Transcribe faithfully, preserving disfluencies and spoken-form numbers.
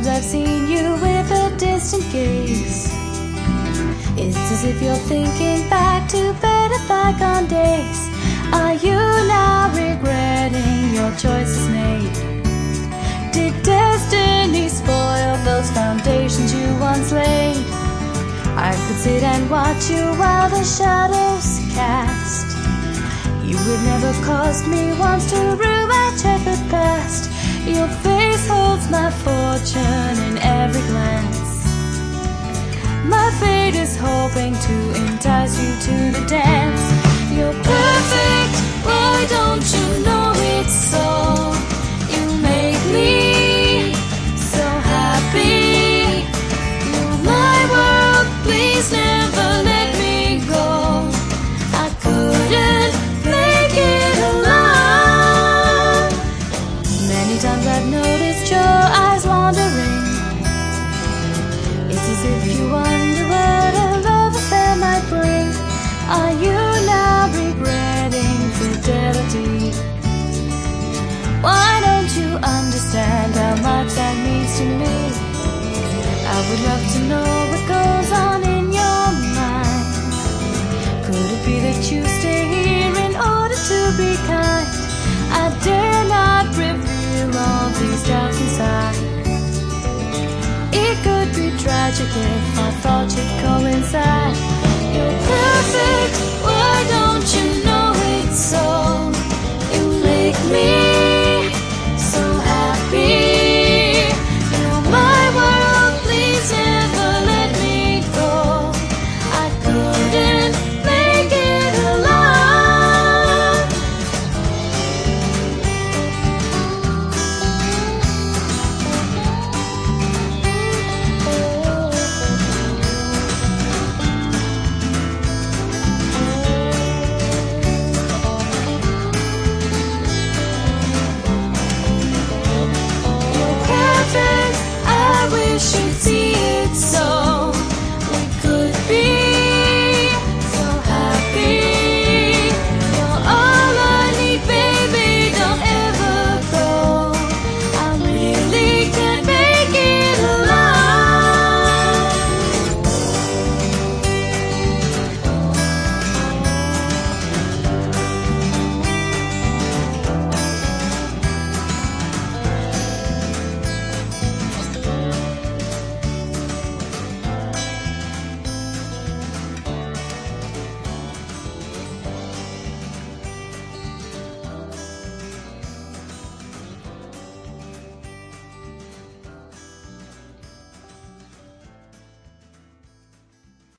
times I've seen you with a distant gaze. It's as if you're thinking back to better bygone days. Are you now regretting your choices made? Did destiny spoil those foundations you once laid? I could sit and watch you while the shadows cast. You would never cost me once to rue my checkered past. Your face holds my fortune in every glance. My fate is hoping to entice you to the dance. You're perfect, why don't you know it's so? You make me so happy. You're my world, please never let me go. I couldn't make it alone. Many times I've noticed your eyes wandering. It's as if you wonder what a love affair might bring. Are you now regretting fidelity? Why don't you understand how much that means to me? I would love to know what goes on in your mind. Could it be that you stay here in order to be kind? I dare not reveal all these doubts inside. It could be tragic if I thought you'd coincide. You're perfect.